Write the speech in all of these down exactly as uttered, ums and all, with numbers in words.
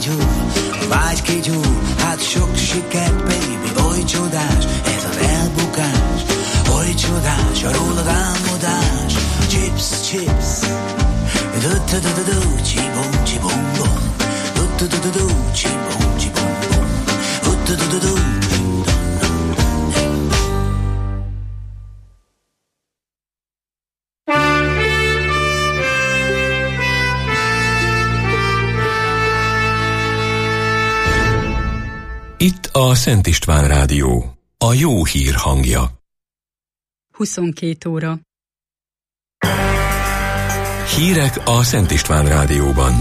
kigyúl, a vágy kigyúl, hát sok sikert, baby, oly csodás, ez az elbukás, oly csodás, a rólad álmodás, chips, chips, du-du-du-du-du, csibom, csibom, bom, du-du-du-du-du, csibom, csibom, bom, du-du-du-du-du. Itt a Szent István Rádió, a jó hír hangja. huszonkét óra. Hírek a Szent István Rádióban.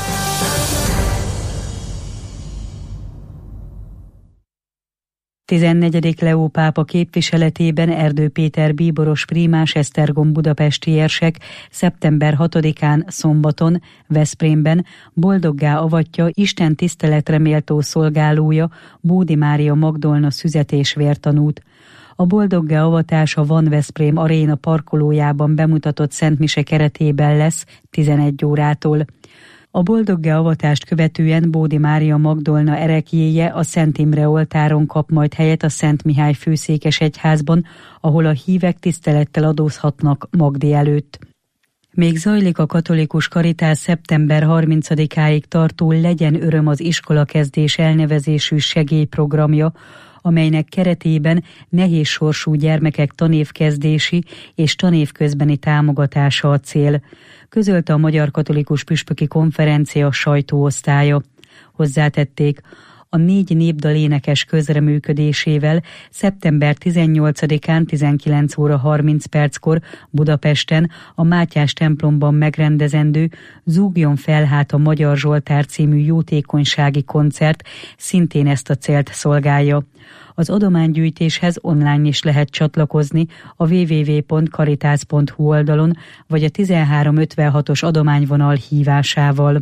tizennegyedik Leó pápa képviseletében Erdő Péter bíboros prímás Esztergom budapesti érsek szeptember hatodikán szombaton Veszprémben boldoggá avatja Isten tiszteletre méltó szolgálója, Bódi Mária Magdolna szüzetés vértanút. A boldoggá avatása Van Veszprém aréna parkolójában bemutatott szentmise keretében lesz tizenegy órától. A boldoggá avatást követően Bódi Mária Magdolna ereklyéje a Szent Imre oltáron kap majd helyet a Szent Mihály főszékes egyházban, ahol a hívek tisztelettel adózhatnak Magdi előtt. Még zajlik a katolikus karitás szeptember harmincadikáig tartó Legyen öröm az iskolakezdés elnevezésű segélyprogramja, amelynek keretében nehéz sorsú gyermekek tanévkezdési és tanévközbeni támogatása a cél, közölte a Magyar Katolikus Püspöki Konferencia sajtóosztálya. Hozzátették, a négy népdal énekes közreműködésével szeptember tizennyolcadikán tizenkilenc óra harminc perckor Budapesten a Mátyás templomban megrendezendő Zúgjon fel hát a Magyar Zsoltár című jótékonysági koncert szintén ezt a célt szolgálja. Az adománygyűjtéshez online is lehet csatlakozni a double-u double-u double-u pont caritas pont hu oldalon, vagy a tizenhárom ötvenhatos adományvonal hívásával.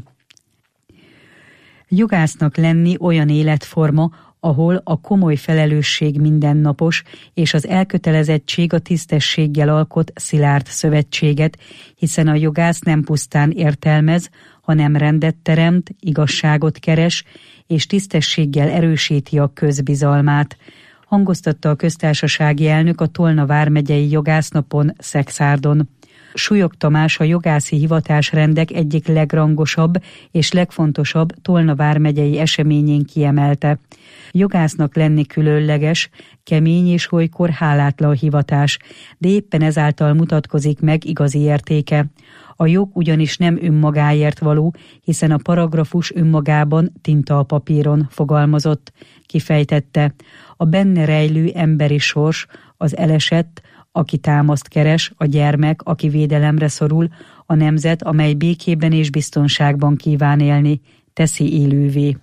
Jogásznak lenni olyan életforma, ahol a komoly felelősség mindennapos, és az elkötelezettség a tisztességgel alkot szilárd szövetséget, hiszen a jogász nem pusztán értelmez, hanem rendet teremt, igazságot keres, és tisztességgel erősíti a közbizalmát, hangoztatta a köztársasági elnök a Tolna vármegyei jogásznapon Szekszárdon. Súlyog Tamás a jogászi hivatásrendek egyik legrangosabb és legfontosabb Tolna vármegyei eseményén kiemelte. Jogásznak lenni különleges, kemény és olykor hálátlan hivatás, de éppen ezáltal mutatkozik meg igazi értéke. A jog ugyanis nem önmagáért való, hiszen a paragrafus önmagában tinta a papíron, fogalmazott, kifejtette. A benne rejlő emberi sors, az elesett, aki támaszt keres, a gyermek, aki védelemre szorul, a nemzet, amely békében és biztonságban kíván élni, teszi élővé.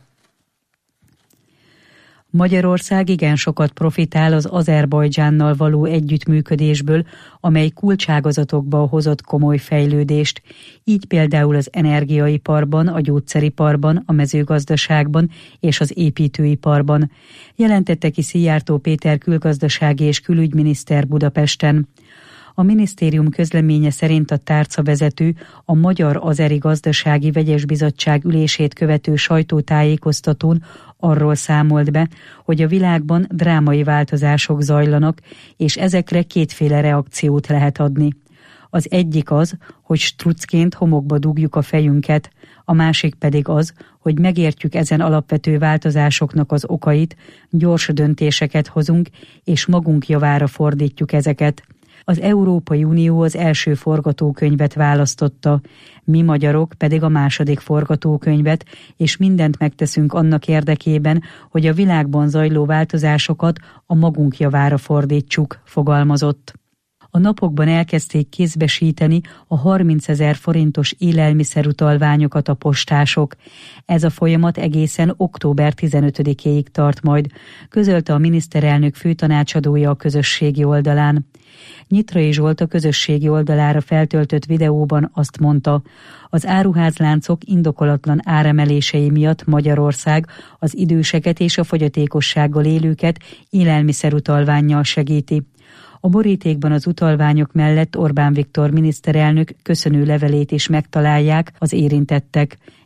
Magyarország igen sokat profitál az Azerbajdzsánnal való együttműködésből, amely kulcságazatokba hozott komoly fejlődést, így például az energiaiparban, a gyógyszeriparban, a mezőgazdaságban és az építőiparban, jelentette ki Szijjártó Péter külgazdasági és külügyminiszter Budapesten. A minisztérium közleménye szerint a tárcavezető a Magyar-Azeri Gazdasági Vegyes Bizottság ülését követő sajtótájékoztatón arról számolt be, hogy a világban drámai változások zajlanak, és ezekre kétféle reakciót lehet adni. Az egyik az, hogy struccként homokba dugjuk a fejünket, a másik pedig az, hogy megértjük ezen alapvető változásoknak az okait, gyors döntéseket hozunk, és magunk javára fordítjuk ezeket. Az Európai Unió az első forgatókönyvet választotta, mi magyarok pedig a második forgatókönyvet, és mindent megteszünk annak érdekében, hogy a világban zajló változásokat a magunk javára fordítsuk, fogalmazott. A napokban elkezdték kézbesíteni a harmincezer forintos élelmiszerutalványokat a postások. Ez a folyamat egészen október tizenötödikéig tart majd, közölte a miniszterelnök főtanácsadója a közösségi oldalán. Nyitrai Zsolt a közösségi oldalára feltöltött videóban azt mondta, az áruházláncok indokolatlan áremelései miatt Magyarország az időseket és a fogyatékossággal élőket élelmiszerutalvánnyal segíti. A borítékban az utalványok mellett Orbán Viktor miniszterelnök köszönő levelét is megtalálják az érintettek.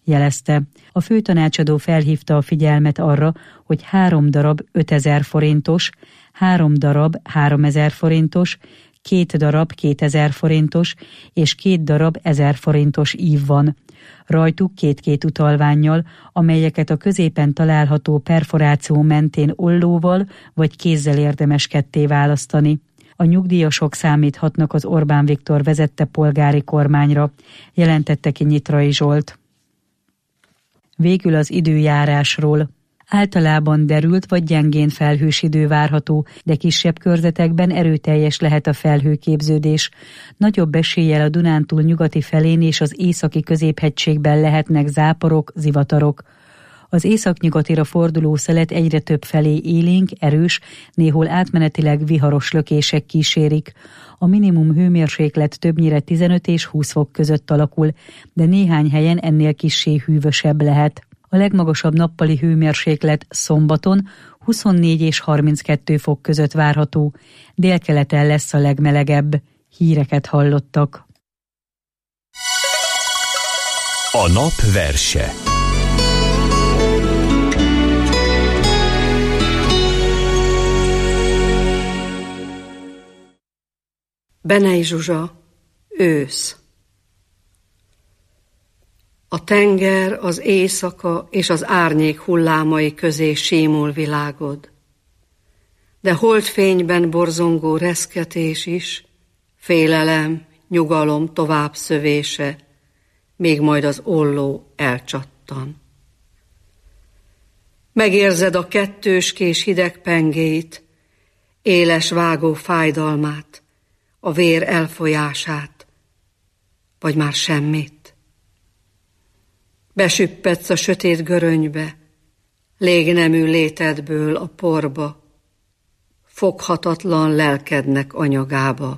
jelezte. A főtanácsadó felhívta a figyelmet arra, hogy három darab ötezer forintos, három darab háromezer forintos, két darab kétezer forintos és két darab ezer forintos ív van. Rajtuk két-két utalvánnyal, amelyeket a középen található perforáció mentén ollóval vagy kézzel érdemes ketté választani. A nyugdíjasok számíthatnak az Orbán Viktor vezette polgári kormányra, jelentette ki Nyitrai Zsolt. Végül az időjárásról. Általában derült vagy gyengén felhős idő várható, de kisebb körzetekben erőteljes lehet a felhőképződés. Nagyobb eséllyel a Dunántúl nyugati felén és az északi középhegységben lehetnek záporok, zivatarok. Az északnyugatira forduló szelet egyre több felé élénk, erős, néhol átmenetileg viharos lökések kísérik. A minimum hőmérséklet többnyire tizenöt és húsz fok között alakul, de néhány helyen ennél kissé hűvösebb lehet. A legmagasabb nappali hőmérséklet szombaton huszonnégy és harminckettő fok között várható, délkeleten lesz a legmelegebb. Híreket hallottak. A nap verse. Benei Zsuzsa, ősz. A tenger, az éjszaka és az árnyék hullámai közé símul világod. De holdfényben borzongó reszketés is, félelem, nyugalom tovább szövése, még majd az olló elcsattan. Megérzed a kettőskés hideg pengéit, éles vágó fájdalmát, a vér elfolyását, vagy már semmit. Besüppedsz a sötét görönybe, légnemű létedből a porba, foghatatlan lelkednek anyagába.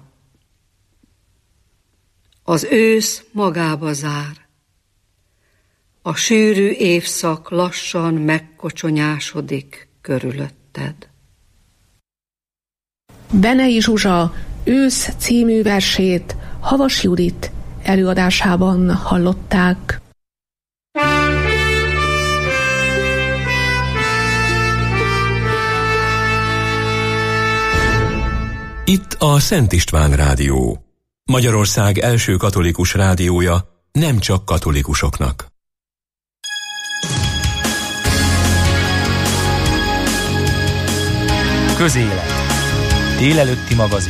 Az ősz magába zár, a sűrű évszak lassan megkocsonyásodik körülötted. Benei Zsuzsa ősz című versét Havas Judit előadásában hallották. Itt a Szent István Rádió, Magyarország első katolikus rádiója, nem csak katolikusoknak. Közélet. Délelőtti magazin.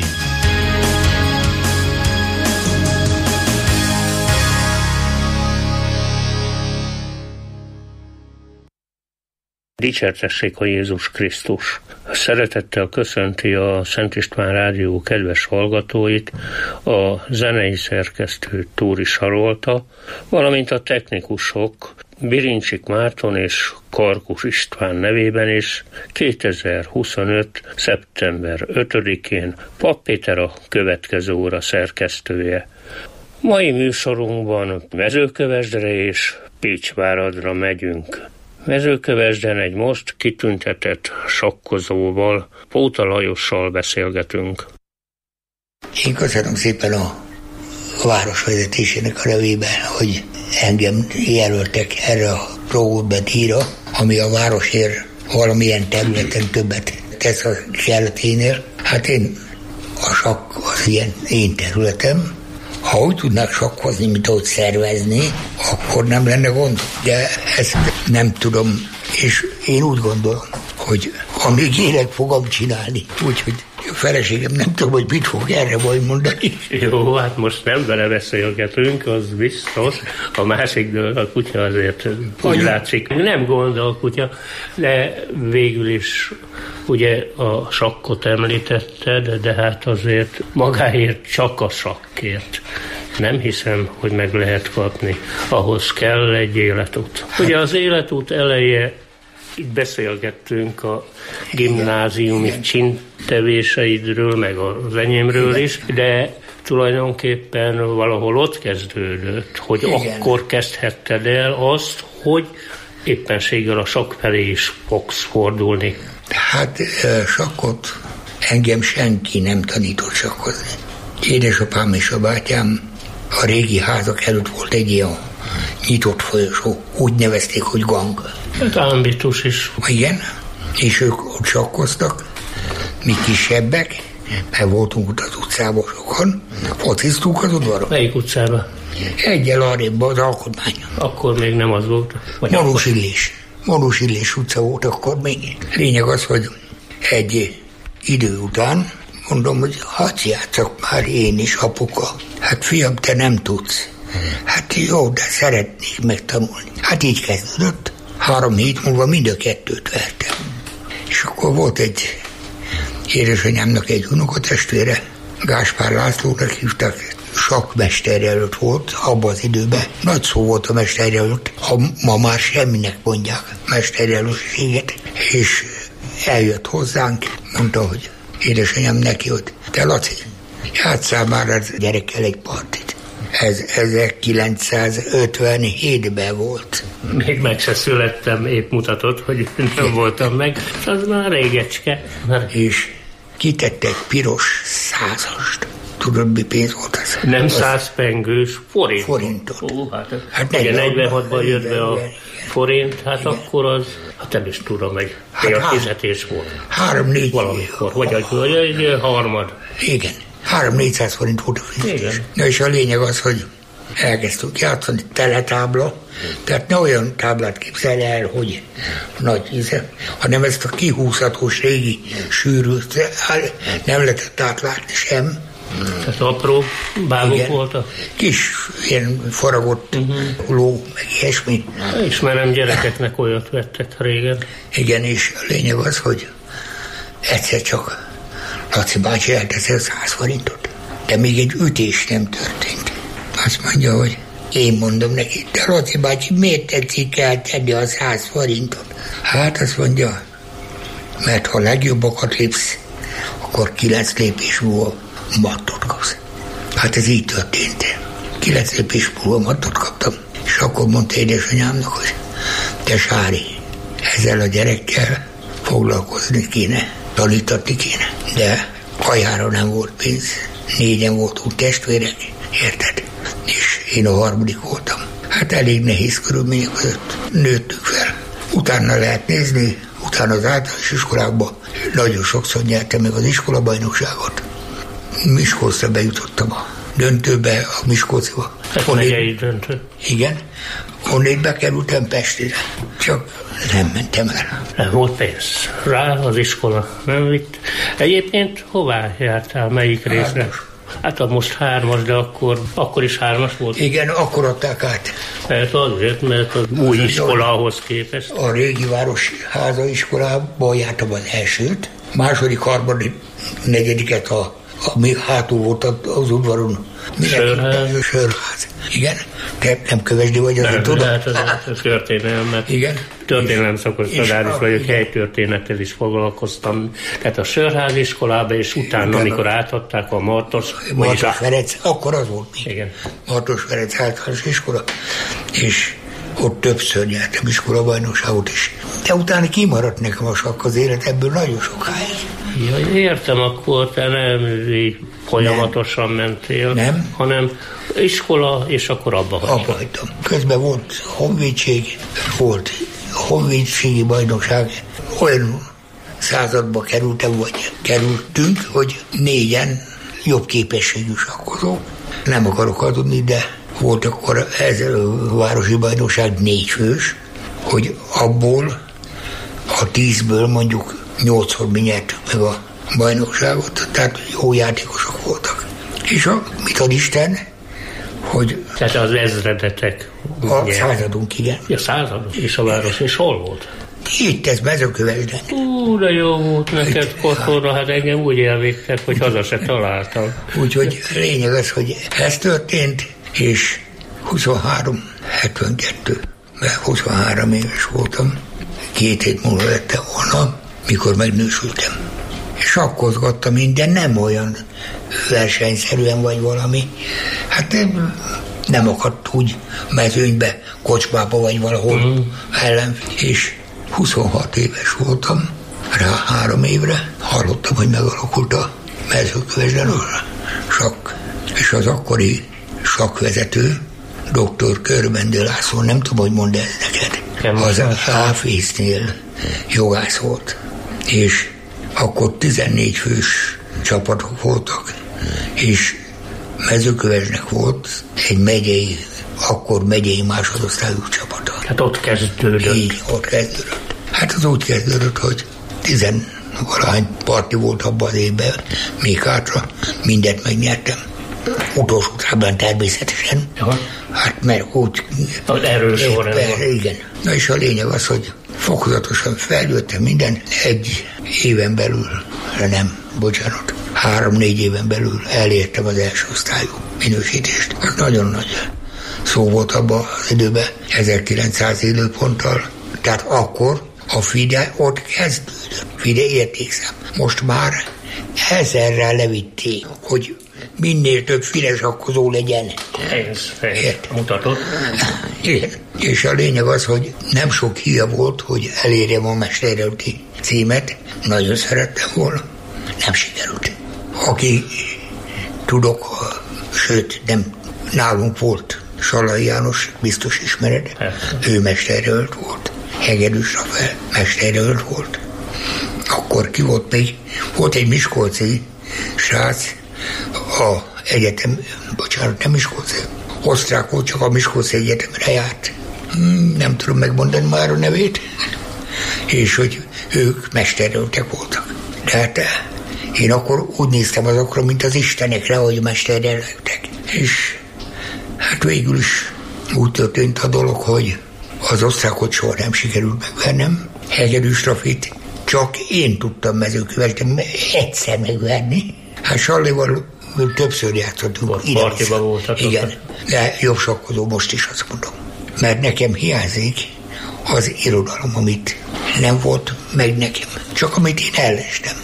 Dicsértessék a Jézus Krisztus! Szeretettel köszönti a Szent István Rádió kedves hallgatóit a zenei szerkesztő Túri Sarolta, valamint a technikusok Birincsik Márton és Karkus István nevében is kétezer-huszonöt. szeptember ötödikén Papp Péter a következő óra szerkesztője. Mai műsorunkban Mezőkövesdre és Pécsváradra megyünk. Mezőkövesden egy most kitüntetett sakkozóval, Póta Lajossal beszélgetünk. Én köszönöm szépen a városvezetésének a nevében, hogy engem jelöltek erre a próbálbe díjra, ami a városért valamilyen területen többet tesz a kelleténél. Hát én a sakk az ilyen én területem. Ha úgy tudnák sakkozni, mint ahogy szervezni, akkor nem lenne gond. De ezt nem tudom, és én úgy gondolom, hogy amíg élek, fogom csinálni. Úgyhogy a feleségem nem tudom, hogy mit fog erre majd mondani. Jó, hát most nem belebeszélgetünk, az biztos. A másikdől a kutya azért úgy látszik. Nem gond a kutya, de végül is ugye a sakkot említetted, de hát azért magáért csak a sakkért. Nem hiszem, hogy meg lehet kapni. Ahhoz kell egy életút. Ugye az életút eleje, itt beszélgettünk a gimnáziumi csintevéseidről, meg az enyémről is, de tulajdonképpen valahol ott kezdődött, hogy igen, akkor kezdhetted el azt, hogy éppenséggel a sakk felé is fogsz fordulni. Hát sakkot engem senki nem tanított sakkozni. Édesapám és a bátyám a régi házak előtt volt egy ilyen nyitott folyosó, úgy nevezték, hogy gang. Hát ambitus is. Igen, és ők ott sakkoztak, mi kisebbek, mert voltunk ott az utcában sokan, fociztunk az udvaron. Melyik utcában? Egyel arrébb az Alkotmány. Akkor még nem az volt. Marus Illés. Marus Illés utca volt akkor még. Lényeg az, hogy egy idő után mondom, hogy hadd játszak már én is, apuka. Hát fiam, te nem tudsz. Hát jó, de szeretnék megtanulni. Hát így kezdődött. Három hét múlva mind a kettőt vertem. És akkor volt egy édesanyámnak egy unokatestvére, Gáspár Lászlónak hívták, sakkmesterjelölt volt abban az időben. Nagy szó volt a mesterjelölt, ma már semminek mondják mesterjelöltséget. És eljött hozzánk, mondta, hogy édesanyám neki, hogy te Laci, játsszál már az gyerekkel egy partit. Ez ezerkilencszázötvenhétben volt. Még meg se születtem, épp mutatott, hogy nem voltam meg. Az már régecske. És kitett egy piros százast. Tudod, mi pénz volt az? Nem száz pengős, forint. Forintot. Ó, hát, hát ugye negyvenhatban jött be a forint, hát igen. Akkor az, hát nem is tudom meg, hát a fizetés volt. Három-négy. Valamikor, vagy egy, vagy egy harmad. Igen, három-négyszáz forint volt a fizetés. Na és a lényeg az, hogy elkezdtük játszani, teletábla, tehát ne olyan táblát képzelj el, hogy nagy íze, hanem ezt a kihúzhatós régi sűrű, nem lehetett átlátni sem. Tehát apró bábok voltak? Kis, ilyen faragott uh-huh. ló, meg ilyesmi. Ismerem, gyerekeknek olyat vettek régen. Igen, és a lényeg az, hogy egyszer csak Laci bácsi elteszi a száz forintot. De még egy ütés nem történt. Azt mondja, hogy én mondom neki, de Laci bácsi, miért tetszik eltenni a száz forintot? Hát azt mondja, mert ha legjobbakat lépsz, akkor kilenc lépés múlva mattot kapsz. Hát ez így történt. Kilenc lépés múlva mattot kaptam. És akkor mondta édesanyámnak, hogy te Sári, ezzel a gyerekkel foglalkozni kéne, tanítatni kéne. De kajára nem volt pénz. Négyen voltunk testvérek, érted? És én a harmadik voltam. Hát elég nehéz körülmények között nőttük fel. Utána lehet nézni, utána az általános iskolákban nagyon sokszor nyertem meg az iskolabajnokságot. Miskolcra bejutottam a döntőbe, a Miskolciba. Ez megyei döntő. Igen. Onnét bekerültem Pestire. Csak nem mentem el. Nem volt pénz. Rá az iskola nem vitt. Egyébként hová jártál? Melyik részre? Hármas. Hát a most hármas, de akkor, akkor is hármas volt. Igen, akkor adták át. Hát azért, mert az új iskolahoz képest. A régi Városháza iskolában jártam az elsőt. Második, harmadik, negyediket a ami hátul volt az udvaron. Sörház. Sörház. Igen. Te nem kövesdi vagy, azért tudod? Hát az, az történelmet. Igen. Történelem szakos tanár is vagyok, helytörténettel is foglalkoztam. Tehát a Sörház iskolában, és utána, igen, amikor átadták a Martos. Martos a... Ferenc, akkor az volt még. Igen. Martos Ferenc általános iskola. És ott többször nyertem iskolabajnokságot is. De utána kimaradt nekem a sakk az élet, ebből nagyon sokáig. Ja, értem, akkor te nem így folyamatosan nem. mentél, nem, hanem iskola, és akkor abba hagytam. Abba hagytam. Közben volt honvédség, volt honvédségi bajnokság, olyan századba kerültem, vagy kerültünk, hogy négyen jobb képességű sakkozók. Nem akarok adni, de volt akkor ez a városi bajnokság négy fős, hogy abból a tízből mondjuk nyolcszor mi nyertük meg a bajnokságot, tehát jó játékosok voltak. És a, mit ad Isten, hogy... Tehát az ezredetek. A nyert. Századunk, igen. Ja, századunk. És a város, és hol volt? Itt ez Mezőkövesden. Ú, de jó volt neked kotorra, hát engem úgy elvégtek, hogy haza se találtam. Úgyhogy lényeg az, hogy ez történt, és huszonhárom hetvenkettő, mert huszonhárom éves voltam, két hét múlva lettem volna, mikor megnősültem. Sakkozgattam minden, nem olyan versenyszerűen vagy valami. Hát nem, nem akadt úgy mezőnybe, kocsmába vagy valahol mm. ellen. És huszonhat éves voltam, rá három évre hallottam, hogy megalakult a Mezőkövesden a sakk. És az akkori sakkvezető, doktor Körbendő László, nem tudom, hogy mondd el neked, az Áfésznél jogász volt, és akkor tizennégy fős csapatok voltak, és Mezőkövesdnek volt egy megyei, akkor megyei másodosztályú csapata. Hát ott kezdődött. Így, ott kezdődött. Hát az úgy kezdődött, hogy tizenvalahány parti volt abban az évben, még hátra, mindent megnyertem. Utolsó táblán természetesen. Aha. Hát mert úgy... Erről során. Igen. Na és a lényeg az, hogy fokozatosan feljöttem minden, egy éven belül, nem, bocsánat, három-négy éven belül elértem az első osztályú minősítést. Az nagyon nagy szó volt abban az időben, ezerkilencszáz időponttal. Tehát akkor a FIDE ott kezdődött. FIDE értékszám. Most már ezerrel levitték, hogy minél több fideszakkozó legyen. Ez, ez mutatott. Igen. És a lényeg az, hogy nem sok híja volt, hogy elérjem a mesterjelölti címet. Nagyon szerettem volna. Nem sikerült. Aki tudok, sőt, nem, nálunk volt Salai János, biztos ismered. Ő mesterjelölt volt. Hegedűs Rafael mesterjelölt volt. Akkor ki volt még? Volt egy miskolci srác, a egyetem, bocsánat, nem Miskolci, osztrák volt, csak a Miskolci Egyetemre járt. Hmm, nem tudom megmondani már a nevét, és hogy ők mesterjelöltek voltak. De hát én akkor úgy néztem azokra, mint az istenekre, hogy mesterjelöltek. És hát végül is úgy történt a dolog, hogy az osztrákot soha nem sikerült megvernem. Hegedűs Rafit csak én tudtam Mezőkövesden egyszer megverni. Hát Sallival többször játszottunk. Partiba voltatok. Igen, de jobb sakkozó most is azt mondom. Mert nekem hiányzik az irodalom, amit nem volt meg nekem. Csak amit én ellestem.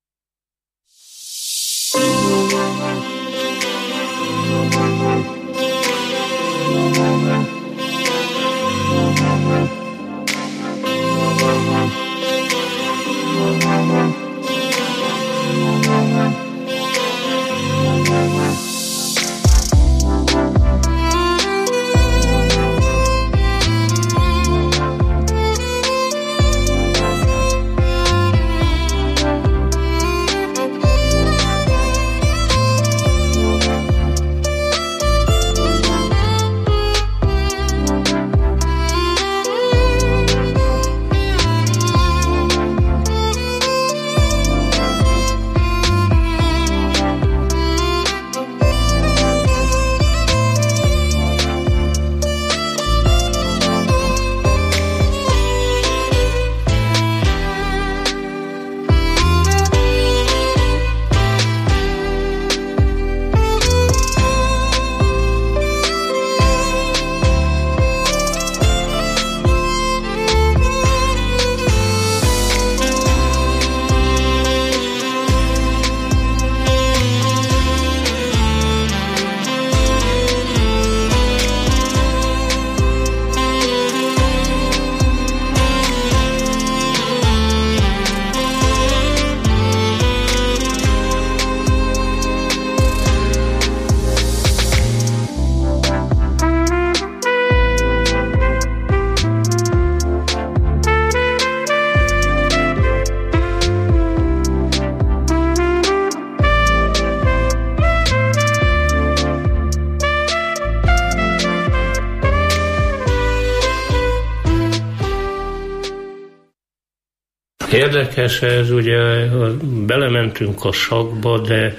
Érdekes ez, ugye belementünk a sakkba, de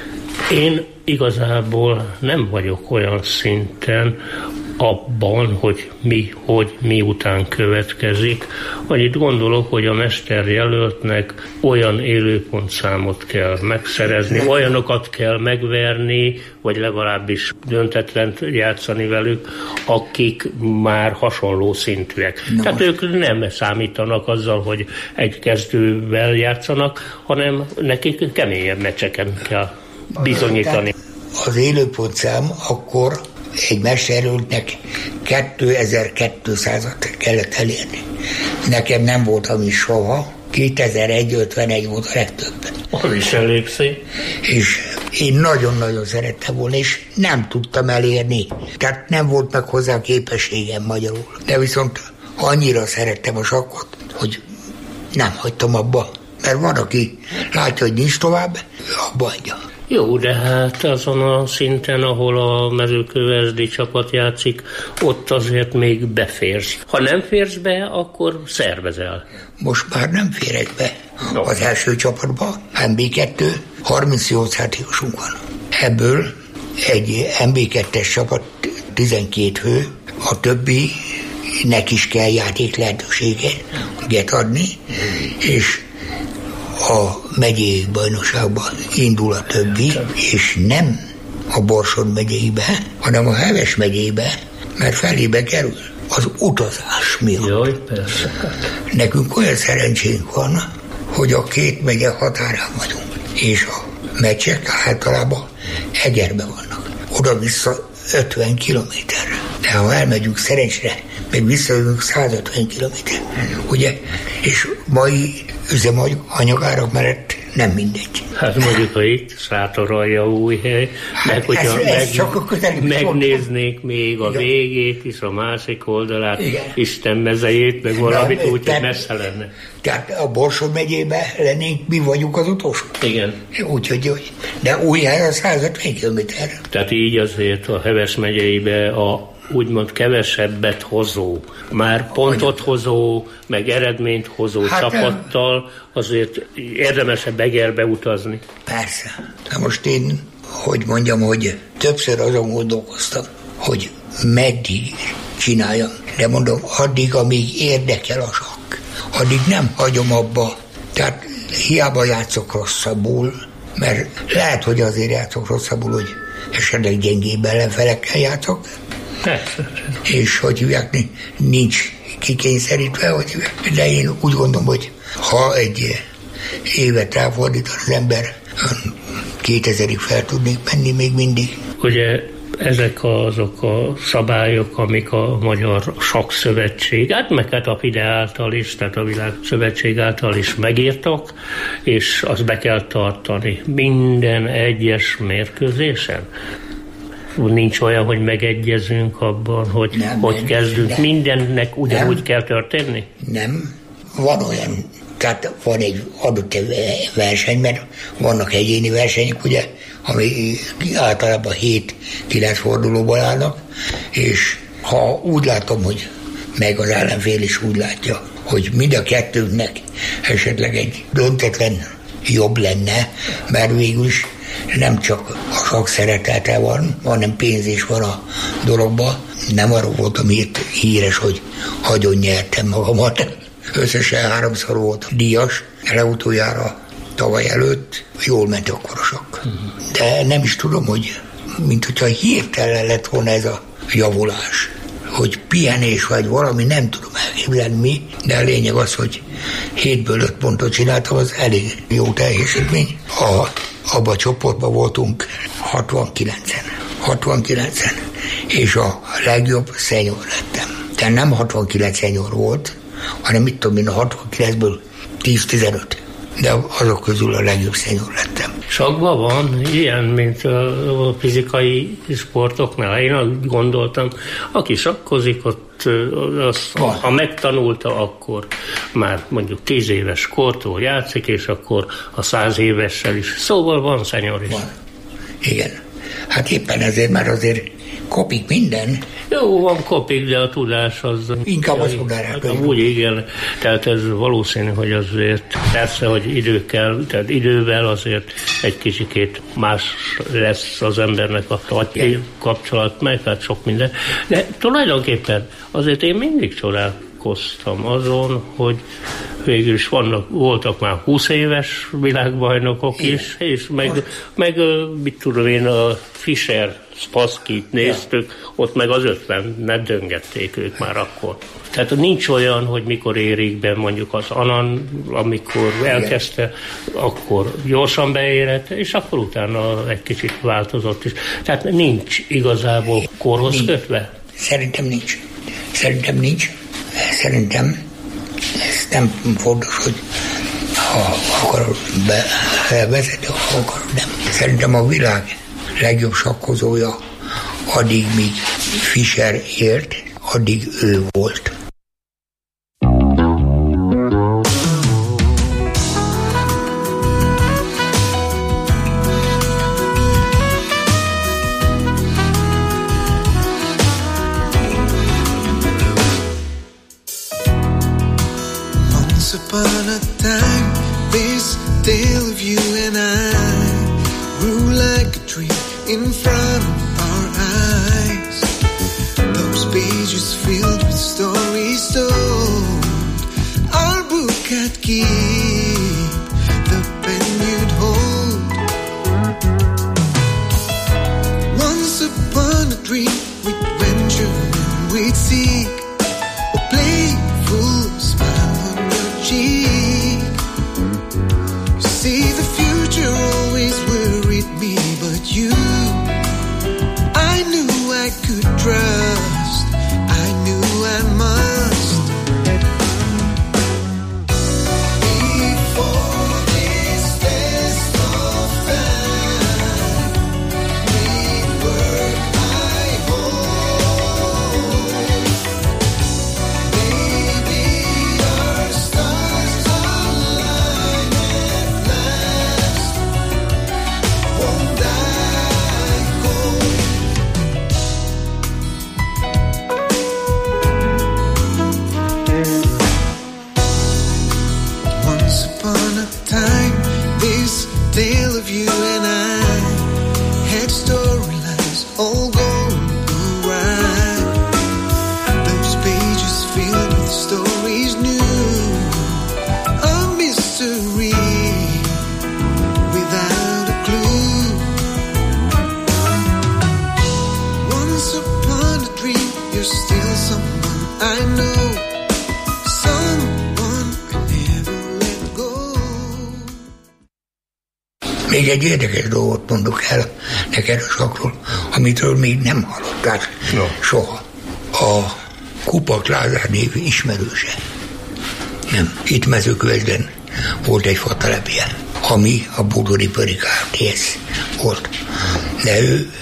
én igazából nem vagyok olyan szinten abban, hogy mi, hogy miután következik. Annyit gondolok, hogy a mesterjelöltnek olyan élőpontszámot kell megszerezni, olyanokat kell megverni, vagy legalábbis döntetlent játszani velük, akik már hasonló szintűek. No. Tehát ők nem számítanak azzal, hogy egy kezdővel játszanak, hanem nekik keményebb meccseken kell bizonyítani. Az élőpontszám akkor egy mesterjelöltnek kétezer-kétszázat kellett elérni. Nekem nem volt, ami soha. kétezer-egy ötvenegy volt a legtöbb. Az is elég szép. És én nagyon-nagyon szerettem volna, és nem tudtam elérni. Tehát nem volt meg hozzá képességem magyarul. De viszont annyira szerettem a sakkot, hogy nem hagytam abba. Mert van, aki látja, hogy nincs tovább, abba hagyja. Jó, de hát azon a szinten, ahol a mezőkövesdi csapat játszik, ott azért még beférsz. Ha nem férsz be, akkor szervezel. Most már nem férek be. No. Az első csapatban em bé kettő, harmincnyolc játékosunk van. Ebből egy em bé kettes csapat tizenkét fő, a többi nek is kell játék lehetőséget adni, és a megyei bajnokságban indul a többi, és nem a Borsod megyeibe, hanem a Heves megyeibe, mert felébe kerül az utazás miatt. Jaj, persze. Nekünk olyan szerencsénk van, hogy a két megye határán vagyunk, és a meccsek általában Egerben vannak. Oda-vissza ötven kilométerre. De ha elmegyünk szerencsére, még visszajövünk százötven kilométer. Ugye? És mai üzemanyagárak mellett nem mindegy. Hát mondjuk, ha itt Sátoraljaújhely, hát meg hogyha ez, ez meg, megnéznék még a igen. végét is, a másik oldalát, igen. Isten mezejét, meg valamit úgy, hogy messze lenne. Tehát a Borsod megyében lennénk, mi vagyunk az utolsó. Igen. Úgyhogy, de Újhely a százötven kilométer. Tehát így azért a Heves megyeibe a úgymond kevesebbet hozó, már pontot hozó, meg eredményt hozó hát, csapattal azért érdemesebb Egerbe utazni. Persze. Na most én, hogy mondjam, hogy többször azon gondolkoztam, hogy meddig csináljam. De mondom, addig, amíg érdekel a sakk, addig nem hagyom abba. Tehát hiába játszok rosszabbul, mert lehet, hogy azért játszok rosszabbul, hogy esetleg gyengébb ellenfelekkel játszok, és hogy hívják, nincs kikényszerítve, hogy hívják. De én úgy gondolom, hogy ha egy évet ráfordít az ember, kétezerig fel tudnék menni még mindig. Ugye ezek azok a szabályok, amik a Magyar Sakkszövetség, hát meg hát a FIDE által is, tehát a Világszövetség által is megírtak, és azt be kell tartani minden egyes mérkőzésen. Nincs olyan, hogy megegyezünk abban, hogy nem, hogy nem, kezdünk. Nem. Mindennek ugyanúgy nem. kell történni? Nem. Van olyan, tehát van egy adott verseny, mert vannak egyéni versenyek, ugye, ami általában hét-kilenc fordulóban állnak, és ha úgy látom, hogy meg az ellenfél is úgy látja, hogy mind a kettőnknek esetleg egy döntetlen jobb lenne, mert végül is nem csak a sakk szeretete van, hanem pénz is van a dologban. Nem arról voltam itt híres, hogy agyon nyertem magamat. Összesen háromszor volt díjas, leutoljára tavaly előtt jól ment akkor a sakk. De nem is tudom, hogy mint hogyha hirtelen lett volna ez a javulás, hogy pihenés vagy valami, nem tudom elképzelni mi, de a lényeg az, hogy hétből öt pontot csináltam, az elég jó teljesítmény. A Abban a csoportban voltunk hatvankilencen. hatvankilencen. És a legjobb szenyor lettem. Tehát nem hatvankilenc szenyor volt, hanem mit tudom én, a hatvankilencből tíz-tizenöt. De azok közül a legjobb szenyor lettem. Sakkban van ilyen, mint a fizikai sportoknál. Én azt gondoltam, aki sakkozik, ott az, ha megtanulta, akkor már mondjuk tíz éves kortól játszik, és akkor a száz évessel is. Szóval van szenyor is. Van. Igen. Hát éppen ezért, mert azért kopik minden. Jó, van kopik, de a tudás az... Inkább az tudás. Hát, úgy igen, tehát ez valószínű, hogy azért persze, hogy idő kell, tehát idővel azért egy kicsikét más lesz az embernek a kapcsolat, meg hát sok minden. De tulajdonképpen azért én mindig csodálkoztam azon, hogy végül is vannak, voltak már húsz éves világbajnokok is, és meg, meg mit tudom én, a Fischer Spasszkit néztük, ott meg az ötven döngették ők már akkor. Tehát nincs olyan, hogy mikor érik be mondjuk az Anan, amikor elkezdte, akkor gyorsan beérett, és akkor utána egy kicsit változott is. Tehát nincs igazából korhoz nincs. kötve? Szerintem nincs. Szerintem nincs. Szerintem ez nem fontos, hogy ha akarod bevezetni, ha akarod nem. Szerintem a világ legjobb sakkozója addig, míg Fischer élt, addig ő volt. Upon a time, this tale of you and I grew like a tree in front of our eyes. Those pages filled with stories told, our book had keep the pen you'd hold. Once upon a dream we'd venture and we'd seek a playful smile on your cheek. You see, the future always worried me, but you, I knew I could trust, I knew I must. Before this test of time, we work, I hope. Maybe our stars align at last. Won't I hope? Once upon a time, this tale of you and I had storylines all going awry. Those pages filled with stories new, a mystery without a clue. Once upon a dream, you're still someone I know, someone I never let go. Még egy érdekes dolgot mondok el neked a sakról, amitől még nem hallottál No. soha. A Kupak Lázár név ismerőse. Nem. Itt Mezőkövesden volt egy fatelepje, ami a Búdoripari Kft-hez volt. De ő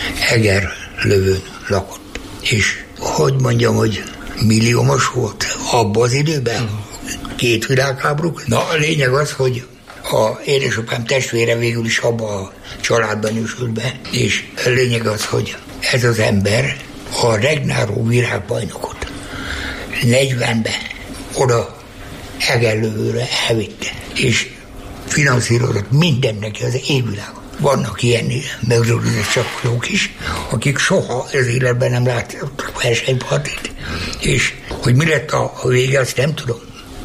Egerlövön lakott. És hogy mondjam, hogy milliómos volt abban az időben? Két világháború. Na, a lényeg az, hogy a édesapám testvére végül is abba a családban nősült be, és a lényeg az, hogy ez az ember a Regnáró világbajnokot negyvenben oda Egerlövőre elvitte, és finanszírozott mindennek az égvilágon. Vannak ilyen megződött csapkodók is, akik soha az életben nem láttak versenypartit, és hogy mi lett a vége, azt nem tudom,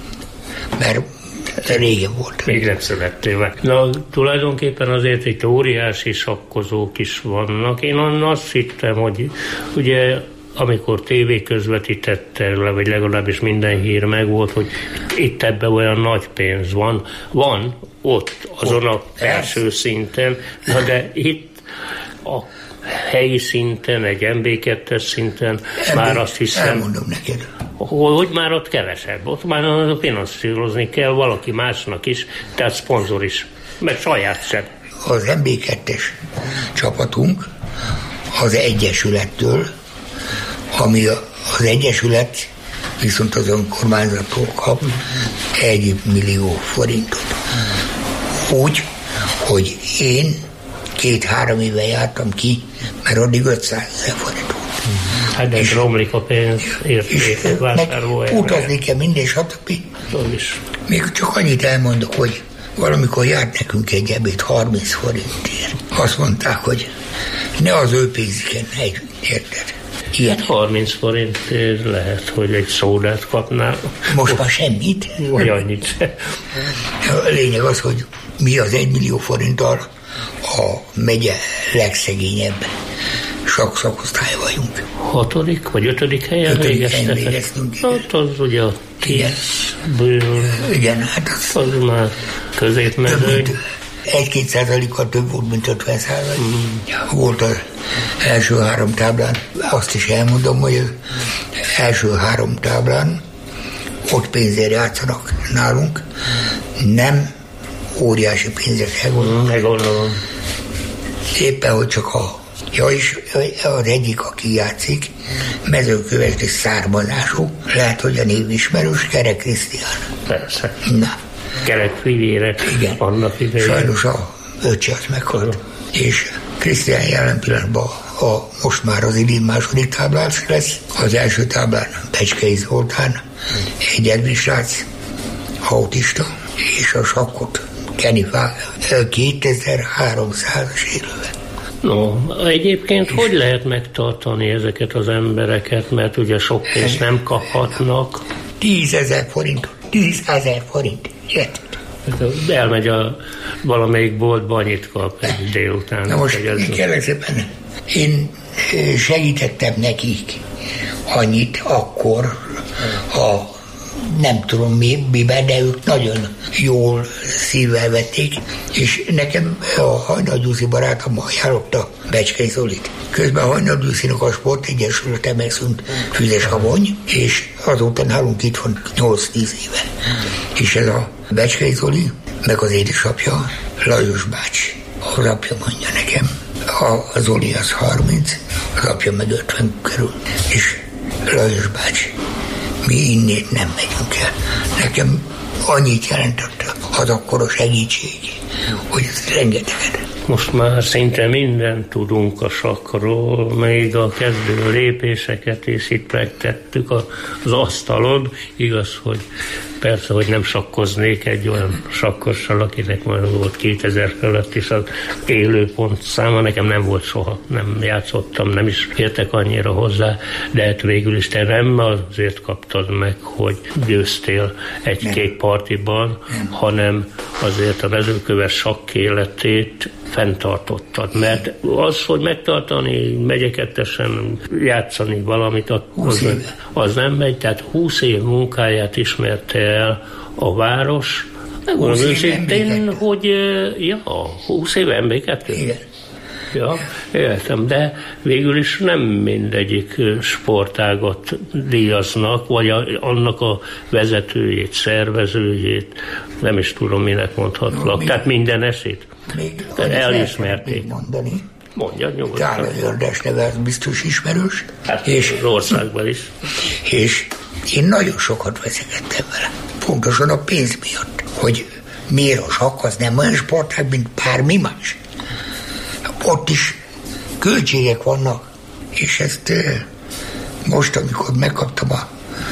mert régen volt. Még nem születtél meg. Na, tulajdonképpen azért itt óriási sakkozók is vannak. Én azt hittem, hogy ugye amikor tévé közvetítette le, vagy legalábbis minden hír meg volt, hogy itt ebben olyan nagy pénz van. Van ott, azon a első szinten, na de itt a helyi szinten, egy em bé kettes szinten, Ebből már azt hiszem... Elmondom neked. Hogy már ott kevesebb, ott már finanszírozni kell valaki másnak is, tehát szponzor is, meg saját sem. Az em bé kettes csapatunk az Egyesülettől, ami az Egyesület viszont az önkormányzattól kap egy millió forintot. Úgy, hogy én két-három éve jártam ki, mert addig ötszázezer forint volt. Hát de romlik a pénz értéke, vásárolója. Utazni kell minden, stb. Is. Még csak annyit elmondok, hogy valamikor járt nekünk egy ebéd harminc forintért. Azt mondták, hogy ne az ő pénziken együtt, érted? Ilyen. Hát harminc forintért lehet, hogy egy szódát kapnál. Most már semmit. Vagy annyit. A lényeg az, hogy mi az egymillió forinttal a megye legszegényebb sakszakosztály vagyunk. Hatodik vagy ötödik helyen végeztetek? Hát az ugye a tízből. Igen, hát az, az már középmezőny. Egy-két százalékkal több volt, mint ötven százalék. Mm. Volt az első három táblán, azt is elmondom, hogy az első három táblán ott pénzért játszanak nálunk, nem óriási pénzekkel gondolom. Meggondolom. Éppen, hogy csak a ja, és az egyik, aki játszik, mezőkövesdi származású, lehet, hogy a név ismerős, Kerek Krisztián. Persze. Na. Kerek fivére. Igen. Annak idején. Sajnos a öccse az meghalt. És Krisztián jelen pillanatban a, most már az idén második táblás lesz. Az első táblán Becskei Zoltán, egy edvisrác, autista, és a sakkot Kenny Fág, kétezer-háromszázas élőben. No, egyébként hogy lehet megtartani ezeket az embereket, mert ugye sok pénzt nem kaphatnak. Tízezer forint, tízezer forint, érted? Elmegy a valamelyik boltba, annyit kap egy délután. Na most kérlek szépen, én segítettem nekik annyit akkor, a nem tudom mi, miben, de ők nagyon jól szívvel vették, és nekem a Hajnal Gyuszi barátom ajánlotta Becskei Zolit. Közben a Hajnal Gyuszinak a Sportegyesülete megszűnt Füzes Habony, és azóta nálunk itt van nyolc-tíz éve. És ez a Becskei Zoli, meg az édesapja, Lajos bácsi. Az apja mondja nekem, a Zoli az harminc, az apja meg ötven körül, és Lajos bácsi, mi innét nem megyünk el. Nekem annyit jelentett az akkora segítség, hogy ez rengeteget. Most már szinte mindent tudunk a sakkról, még a kezdő lépéseket is itt megtettük az asztalon. Igaz, hogy persze, hogy nem sakkoznék egy olyan sakkossal, akinek már volt kétezer fölött is az élőpont száma. Nekem nem volt soha, nem játszottam, nem is értek annyira hozzá, de hát végül is te nem azért kaptad meg, hogy győztél egy-két partiban, nem. hanem azért a mezőköves sakk életét fenntartottad, mert az, hogy megtartani, megyekettesen játszani valamit, az, az nem megy, tehát húsz év munkáját ismerte el a város. Megmondom őszintén, hogy ja, húsz év em bé kettő. Igen. Ja, értem, de végül is nem mindegyik sportágat díjaznak, vagy a, annak a vezetőjét, szervezőjét, nem is tudom, minek mondhatlak. No, Tehát minden eszét még elismerték. Mondani. Mondja, nyugodtan. Tála Jördes neve biztos ismerős. Hát és az országban is. És én nagyon sokat veszekedtem vele. Pontosan a pénz miatt, hogy miért a sakk az nem olyan sportág, mint bármi más. Ott is költségek vannak, és ezt most, amikor megkaptam a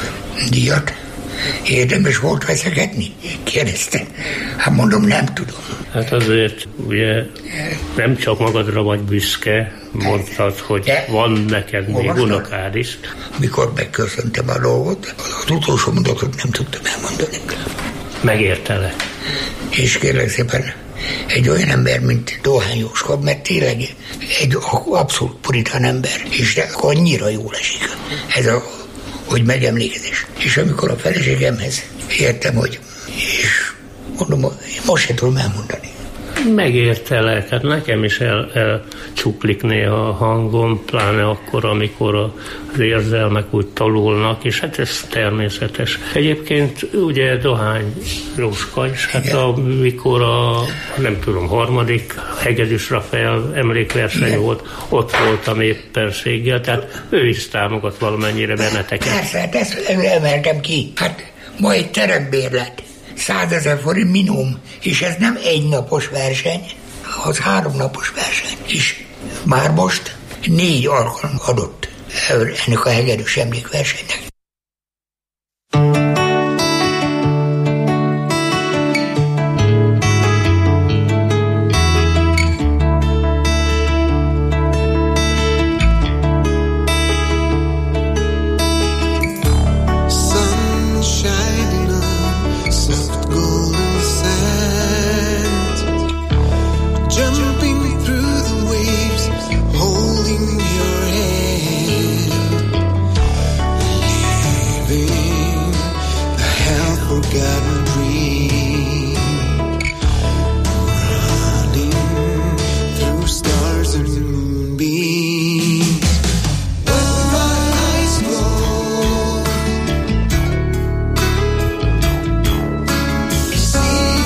díjat, érdemes volt veszekedni? Kérdezte. Hát mondom, nem tudom. Hát azért ugye nem csak magadra vagy büszke, mondtad, hogy de van neked még unokád is. Mikor megköszöntem a dolgot, az utolsó mondatot nem tudtam elmondani. Megértelek. És kérlek szépen, egy olyan ember, mint Dohány Jóska, mert tényleg egy abszolút puritán ember, és annyira jól esik ez a, hogy megemlékezés. És amikor a feleségemhez értem, hogy, és mondom, most sem tudom elmondani. Megértelek, hát nekem is el, elcsuklik néha a hangom, pláne akkor, amikor az érzelmek úgy talulnak, és hát ez természetes. Egyébként ugye Dohány Jóska is, hát amikor a, nem tudom, harmadik Hegedűs Rafael emlékverseny igen. volt, ott voltam éppenséggel, tehát ő is támogat valamennyire benneteket. Persze, hát ezt emeltem ki. Hát ma egy terembérlet. százezer forint minimum, és ez nem egy napos verseny, az három napos verseny. És már most négy alkalom adott ennek a hegedűs emlékversenynek. See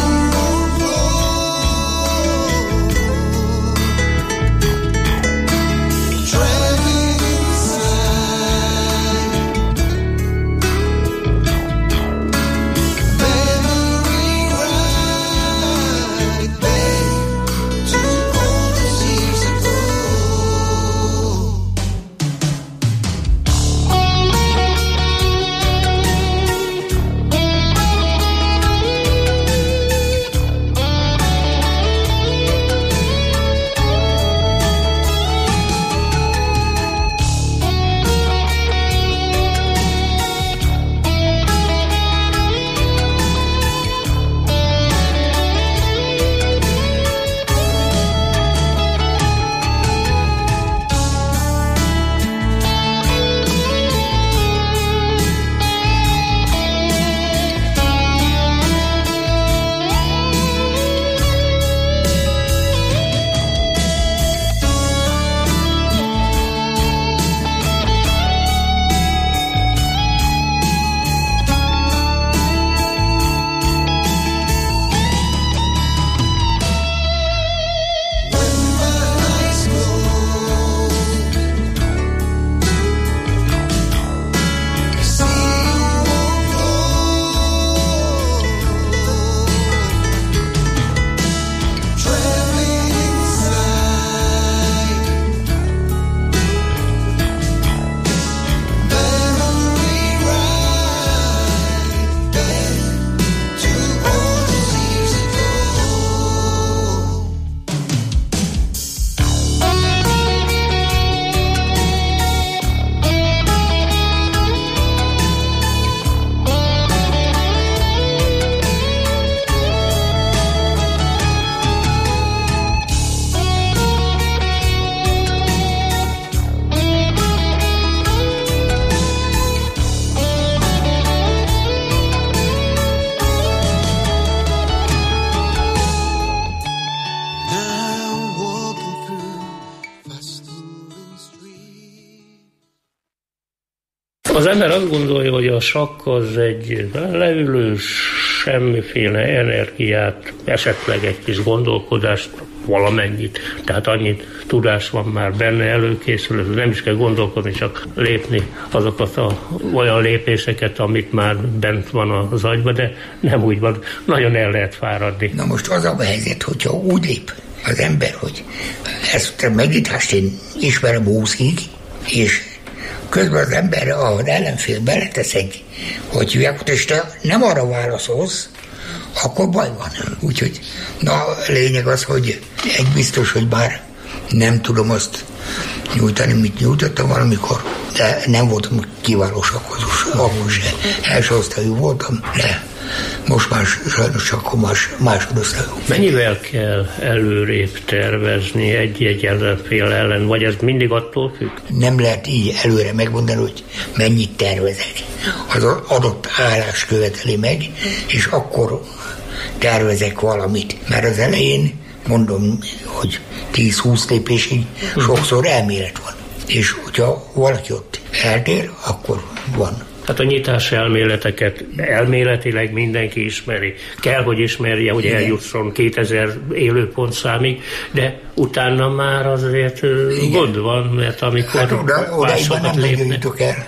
Az ember azt gondolja, hogy a sakk az egy leülős, semmiféle energiát, esetleg egy kis gondolkodást, valamennyit, tehát annyit tudás van már benne, előkészül, nem is kell gondolkodni, csak lépni azokat a olyan lépéseket, amit már bent van az agyban, de nem úgy van, nagyon el lehet fáradni. Na most az a helyzet, hogyha úgy lép az ember, hogy ezt a megítást én ismerem húszig, és közben az ember, az ellenfél beletesz egy, hogy hívják, és te nem arra válaszolsz, akkor baj van. Úgyhogy, na, lényeg az, hogy egy biztos, hogy bár nem tudom azt nyújtani, mit nyújtottam valamikor, de nem voltam kiváló sakkozós, akkor se. Első osztályú voltam, de most már sajnos akkor más, másodosztályú. Mennyivel kell előrébb tervezni egy-egy ellenfél ellen, vagy ez mindig attól függ? Nem lehet így előre megmondani, hogy mennyit tervezek. Az adott állás követeli meg, és akkor tervezek valamit. Mert az elején mondom, hogy tíz-húsz lépésig sokszor elmélet van. És hogyha valaki ott eltér, akkor van. Hát a nyitás elméleteket elméletileg mindenki ismeri. Kell, hogy ismerje, hogy eljusson kétezer élőpontszámig, de utána már azért igen, gond van, mert amikor hát oda, másokat lépnek. El.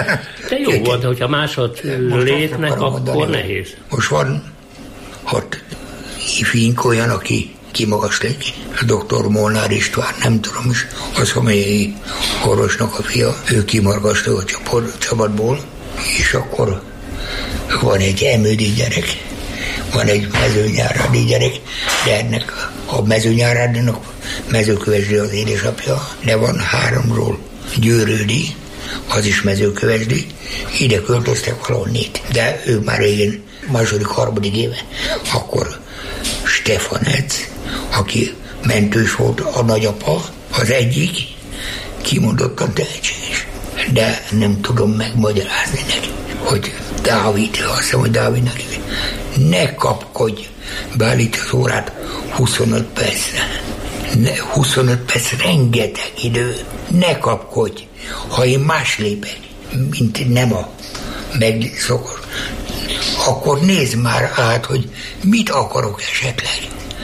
De jó igen, van, hogyha másod lépnek, akkor mondani, nehéz. Most van hat ifink olyan, aki kimagaszlik. A doktor Molnár István, nem tudom is, az amelyik orvosnak a fia, ő kimargasztó a csapatból, és akkor van egy emődi gyerek, van egy mezőnyárádi gyerek, de ennek a mezőnyárádinak Mezőkövesdi az édesapja, de van háromról Győrődi, az is Mezőkövesdi, ide költöztek valahonnét, de ő már régen második, harmadik éve, akkor Stefanec, aki mentős volt, a nagyapa, az egyik, kimondottan tehetséges. De nem tudom megmagyarázni neki, hogy Dávid, azt hiszem, hogy Dávidnak ne kapkodj, beállít az órát huszonöt percre. Ne, huszonöt perc rengeteg idő, ne kapkodj. Ha én más lépek, mint nem a megszokott, akkor nézd már át, hogy mit akarok esetleg.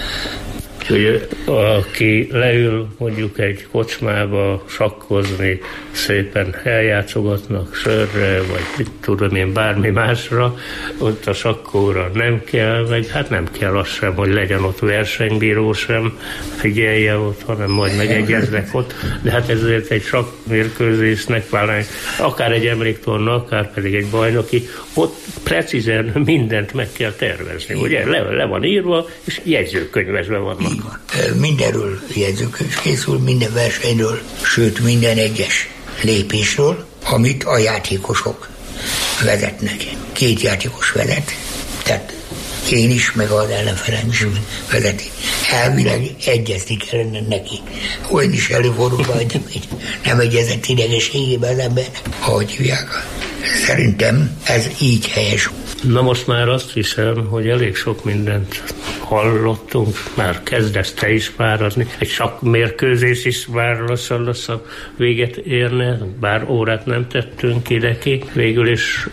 Úgyhogy aki leül mondjuk egy kocsmába sakkozni, szépen eljátszogatnak sörre, vagy mit tudom én, bármi másra, ott a sakkóra nem kell, meg hát nem kell az sem, hogy legyen ott versenybíró sem, figyelje ott, hanem majd megegyeznek ott, de hát ezért egy sakkmérkőzésnek talán akár egy emléktorna, akár pedig egy bajnoki, ott precízen mindent meg kell tervezni, ugye? Le, le van írva, és jegyzőkönyvezve vannak. Mindenről jegyzőkönyv készül, minden versenyről, sőt minden egyes lépésről, amit a játékosok vezetnek. Két játékos vezet, tehát én is, meg az ellenfelem is vezeti. Elvileg egyezni kellene neki. Olyan is előfordul, hogy nem egyezett idegességében az embernek, ahogy hívják. Szerintem ez így helyes. Na most már azt hiszem, hogy elég sok mindent hallottunk, már kezdesz te is fáradni, egy sakkmérkőzés is már lassan lassan véget érne, bár órát nem tettünk ide ki, végül is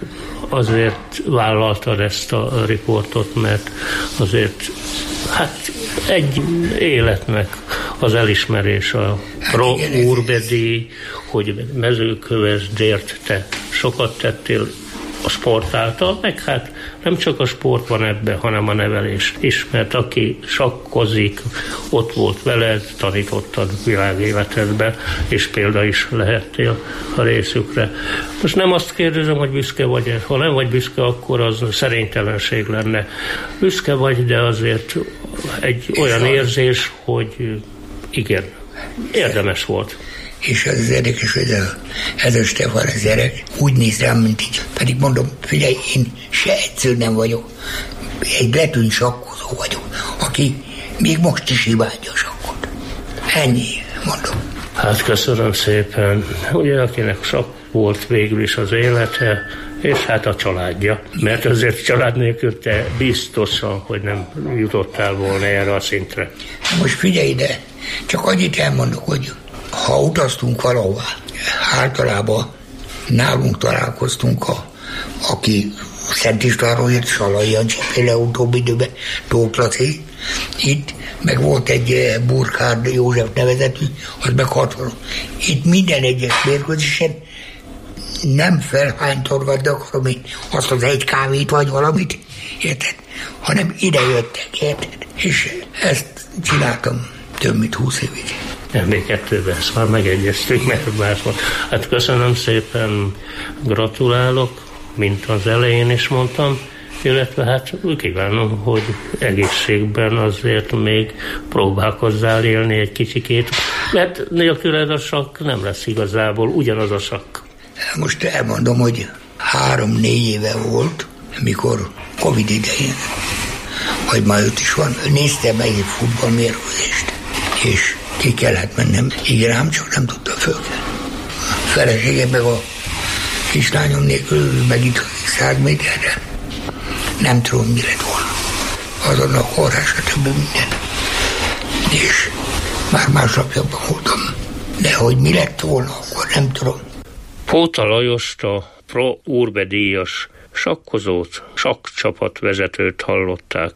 azért vállaltad ezt a riportot, mert azért hát egy életnek az elismerés a Pro Urbedi, hogy Mezőkövesdért te sokat tettél a sport által, meg hát nem csak a sport van ebben, hanem a nevelés is, mert aki sakkozik, ott volt veled, tanítottad világéletedbe, és példa is lehettél a részükre. Most nem azt kérdezem, hogy büszke vagy, ha nem vagy büszke, akkor az szerénytelenség lenne. Büszke vagy, de azért egy olyan érzés, hogy igen, érdemes volt. És az az érdekes, hogy ez a, ez a Stefan, ez gyerek úgy néz rám, mint így. Pedig mondom, figyelj, én se egyszer nem vagyok. Egy letűnt sakkozó vagyok, aki még most is imádja a sakkot. Ennyi, mondom. Hát köszönöm szépen. Ugye, akinek sakk volt végül is az élete, és hát a családja. Mert azért család nélkül te biztosan, hogy nem jutottál volna erre a szintre. Most figyelj ide, csak annyit elmondok, hogy ha utaztunk valahová, általában nálunk találkoztunk, a, aki Szent Istvánról jött, Salai Jancsi, például utóbbi időben, Tóth Laci, itt, meg volt egy Burkhard József nevezetű, az meg hatvan. Itt minden egyes mérkőzésen nem felhánytorgattak valami, azt az egy kávét vagy valamit, érted? Hanem ide jöttek, érted? És ezt csináltam több mint húsz évig. em bé kettőben ezt már megegyeztünk, mert más van. Hát köszönöm szépen, gratulálok, mint az elején is mondtam, illetve hát kívánom, hogy egészségben azért még próbálkozzál élni egy kicsikét, mert nélküled a sakk nem lesz igazából ugyanaz a sakk. Most elmondom, hogy három-négy éve volt, mikor Covid idején, vagy már öt is van, néztem meg egy futballmérkőzést, és ki kellett mennem. Igen, ám csak nem tudtam fölkelni. A feleségem meg a kislányom nélkül meg itt száz méterre. Nem tudom, mi lett volna. Azon a korrás, a többi minden. És már másnapjában voltam. De hogy mi lett volna, akkor nem tudom. Póta Lajost, a Pro Urbe díjas sakkozót, sakkcsapatvezetőt hallották.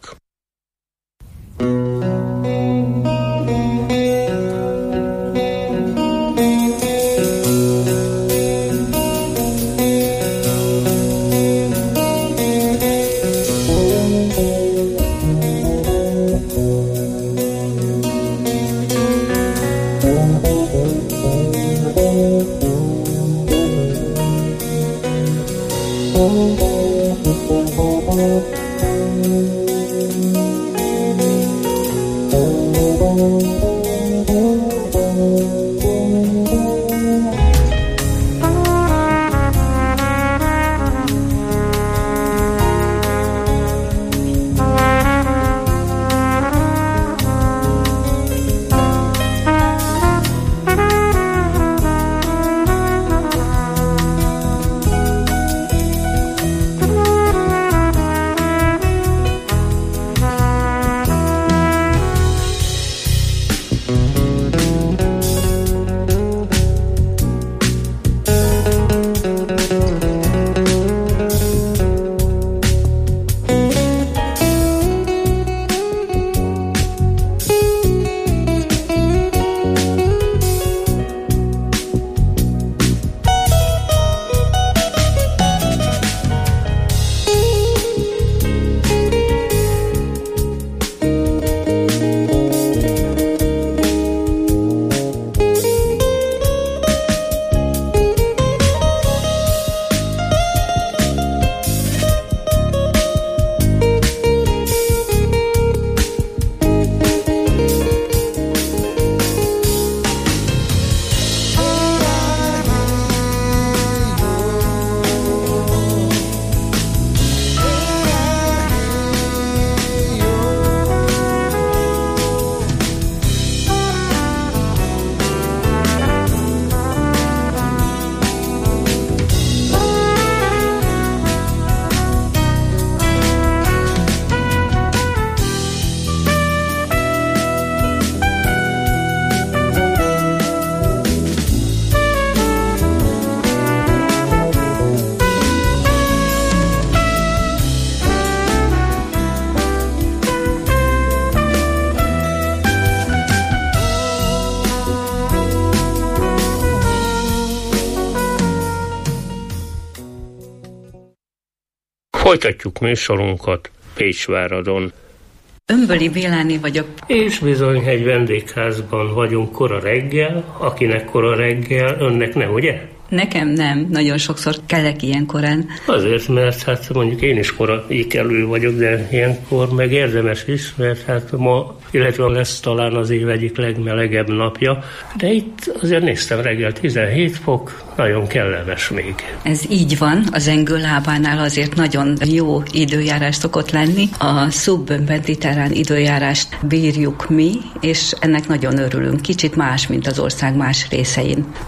Folytatjuk műsorunkat Pécsváradon. Ömböli Béláné vagyok. És bizony egy vendégházban vagyunk kora reggel, akinek kora reggel, önnek nem, ugye? Nekem nem, nagyon sokszor kellek ilyen korán. Azért, mert hát mondjuk én is korai kelő vagyok, de ilyenkor meg érdemes is, mert hát ma, illetve lesz talán az év egyik legmelegebb napja, de itt azért néztem reggel tizenhét fok, nagyon kellemes még. Ez így van, az Zengő lábánál azért nagyon jó időjárás szokott lenni. A szubmediterrán időjárást bírjuk mi, és ennek nagyon örülünk. Kicsit más, mint az ország más részein.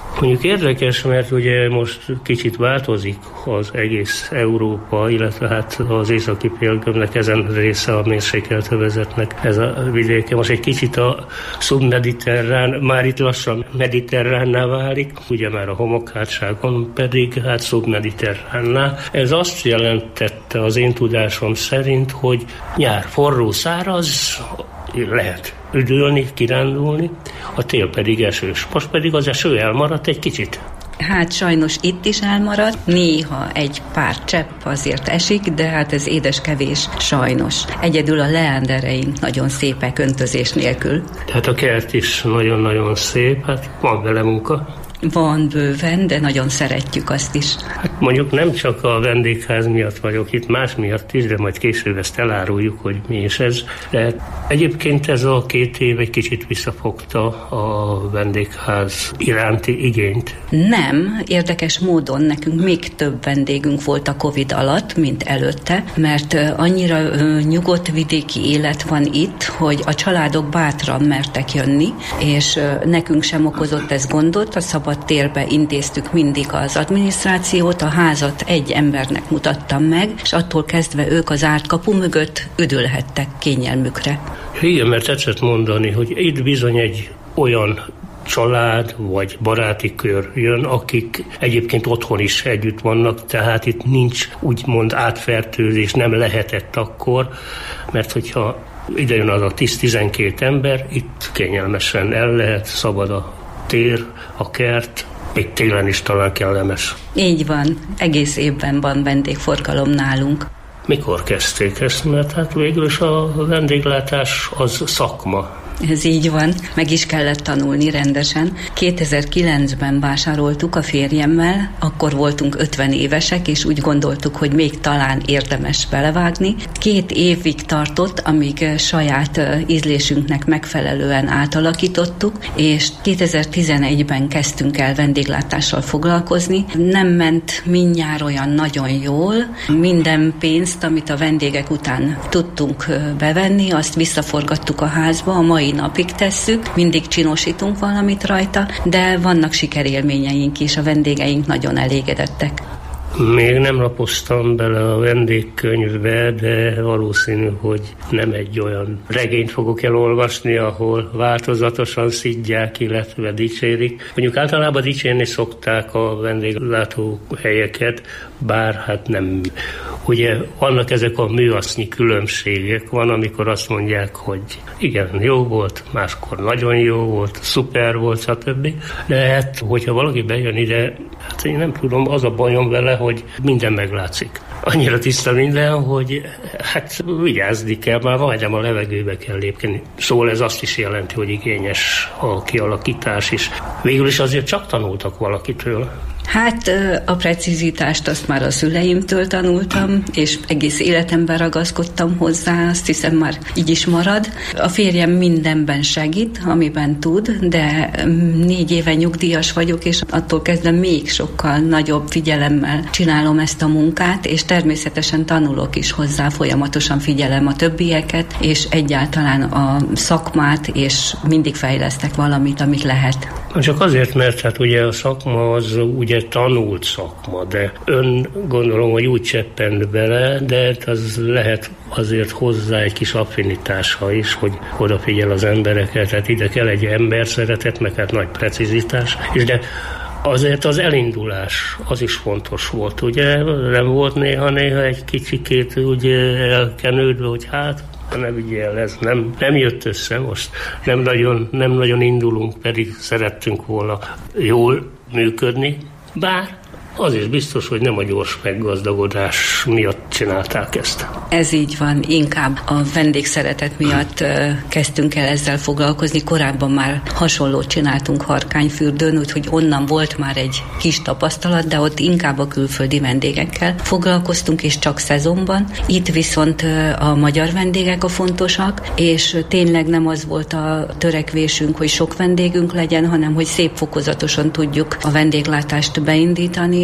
Mondjuk érdekes, mert ugye most kicsit változik az egész Európa, illetve hát az északi félgömbnek ezen része a mérsékelt övezetnek ez a vidéke. Most egy kicsit a szubmediterrán, már itt lassan mediterránná válik, ugye már a homokhátságon pedig hát szubmediterránná. Ez azt jelentette az én tudásom szerint, hogy nyár forró, száraz, lehet üdülni, kirándulni, a tél pedig esős. Most pedig az eső elmaradt egy kicsit. Hát sajnos itt is elmaradt, néha egy pár csepp azért esik, de hát ez édes kevés, sajnos. Egyedül a leándereink nagyon szépek öntözés nélkül. Tehát a kert is nagyon-nagyon szép, hát van vele munka. Van bőven, de nagyon szeretjük azt is. Hát mondjuk nem csak a vendégház miatt vagyok itt, más miatt is, de majd később ezt eláruljuk, hogy mi is ez. De egyébként ez a két év egy kicsit visszafogta a vendégház iránti igényt. Nem, érdekes módon nekünk még több vendégünk volt a Covid alatt, mint előtte, mert annyira nyugodt vidéki élet van itt, hogy a családok bátran mertek jönni, és nekünk sem okozott ez gondot, a szabad térbe intéztük mindig az adminisztrációt, a házat egy embernek mutattam meg, és attól kezdve ők az árt kapu mögött üdülhettek kényelmükre. Igen, mert tetszett mondani, hogy itt bizony egy olyan család vagy baráti kör jön, akik egyébként otthon is együtt vannak, tehát itt nincs úgymond átfertőzés, nem lehetett akkor, mert hogyha ide jön az a tíz-tizenkét ember, itt kényelmesen el lehet, szabad a tér, a kert, még télen is talán kellemes. Így van, egész évben van vendégforgalom nálunk. Mikor kezdték ezt? Mert hát végül is a vendéglátás az szakma. Ez így van, meg is kellett tanulni rendesen. kétezer-kilencben vásároltuk a férjemmel, akkor voltunk ötven évesek, és úgy gondoltuk, hogy még talán érdemes belevágni. Két évig tartott, amíg saját ízlésünknek megfelelően átalakítottuk, és kétezer-tizenegyben kezdtünk el vendéglátással foglalkozni. Nem ment mindjárt olyan nagyon jól. Minden pénzt, amit a vendégek után tudtunk bevenni, azt visszaforgattuk a házba, a mai napig tesszük, mindig csinosítunk valamit rajta, de vannak sikerélményeink is, a vendégeink nagyon elégedettek. Még nem lapoztam bele a vendégkönyvbe, de valószínű, hogy nem egy olyan regényt fogok elolvasni, ahol változatosan szidják, illetve dicsérik. Mondjuk általában dicsérni szokták a vendéglátó helyeket, bár hát nem. Ugye vannak ezek a műasznyi különbségek, van, amikor azt mondják, hogy igen, jó volt, máskor nagyon jó volt, szuper volt, stb. De hát, hogyha valaki bejön ide, hát én nem tudom, az a bajom vele, hogy minden meglátszik. Annyira tiszta minden, hogy hát vigyázni kell, már majdnem a levegőbe kell lépni. Szóval ez azt is jelenti, hogy igényes a kialakítás is. Végül is azért csak tanultak valakitől. Hát a precizitást azt már a szüleimtől tanultam, és egész életemben ragaszkodtam hozzá, azt hiszem már így is marad. A férjem mindenben segít, amiben tud, de négy éve nyugdíjas vagyok, és attól kezdve még sokkal nagyobb figyelemmel csinálom ezt a munkát, és természetesen tanulok is hozzá, folyamatosan figyelem a többieket, és egyáltalán a szakmát, és mindig fejlesztek valamit, amit lehet. Csak azért, mert hát ugye a szakma az ugye tanult szakma, de ön gondolom, hogy úgy cseppent bele, de az lehet azért hozzá egy kis affinitása is, hogy odafigyel az embereket, tehát ide kell egy ember szeretet, meg hát nagy precizitás, és de azért az elindulás, az is fontos volt, ugye? Nem volt néha-néha egy kicsikét úgy elkenődve, hogy hát ne vigyél, ez nem, nem jött össze most, nem nagyon, nem nagyon indulunk, pedig szerettünk volna jól működni, bár az is biztos, hogy nem a gyors meggazdagodás miatt csinálták ezt. Ez így van, inkább a vendégszeretet miatt kezdtünk el ezzel foglalkozni. Korábban már hasonlót csináltunk Harkányfürdőn, úgyhogy onnan volt már egy kis tapasztalat, de ott inkább a külföldi vendégekkel foglalkoztunk, és csak szezonban. Itt viszont a magyar vendégek a fontosak, és tényleg nem az volt a törekvésünk, hogy sok vendégünk legyen, hanem hogy szép fokozatosan tudjuk a vendéglátást beindítani,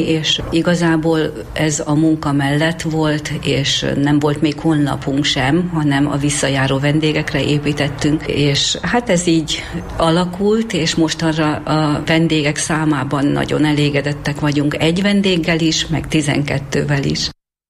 és igazából ez a munka mellett volt, és nem volt még honlapunk sem, hanem a visszajáró vendégekre építettünk, és hát ez így alakult, és most arra a vendégek számában nagyon elégedettek vagyunk, egy vendéggel is, meg tizenkettővel is.